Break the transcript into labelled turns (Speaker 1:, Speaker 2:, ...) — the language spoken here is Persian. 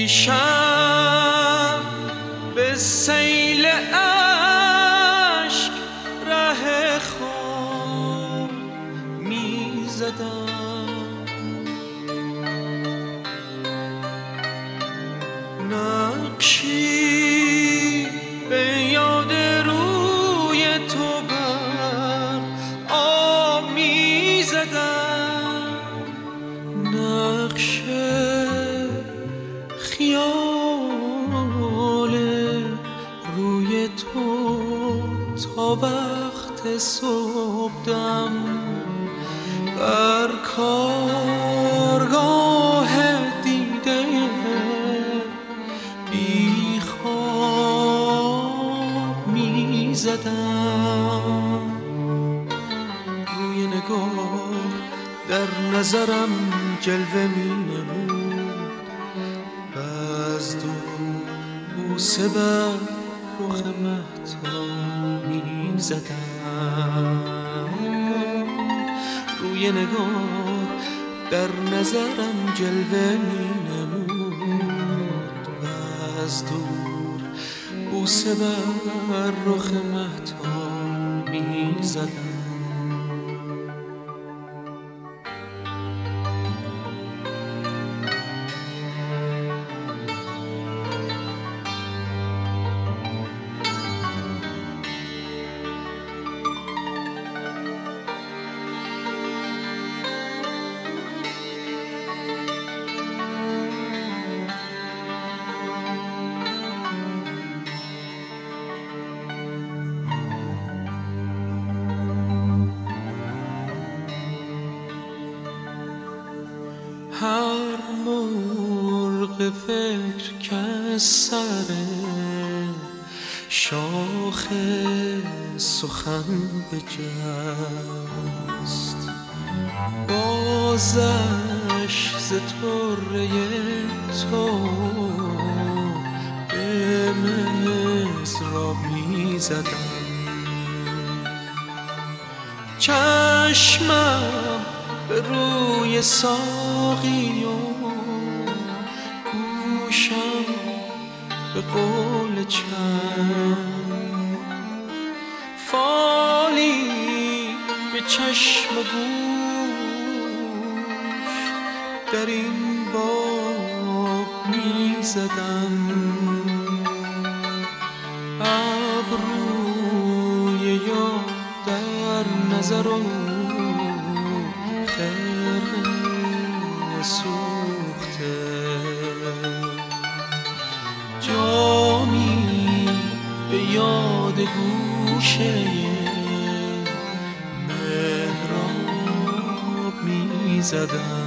Speaker 1: پیشم به سیل عشق ره خود می زدم، نقشی به یاد روی تو بر آب می زدم، نقش خیال روی تو تا وقت صبحدم بر کارگاه دیده بی خواب می زدم. روی نگاه در نظرم جلوه می نمود و از دور بوسه بر رخ مهتاب می زدم. روی نگاه در نظرم جلوه می نمود و از دور بوسه بر رخ مهتاب می زدم. هر مرغ فکر که سر شاخ سخن بجست، بازش ز طره تو به مضراب می زدم. چشمم به روی ساقی و گوشم به قول چند، فالی به چشم و گوش در این باب می زدم. ابروی یاد در نظر و سوخته، جامی به یاد گوشه محراب می زدم.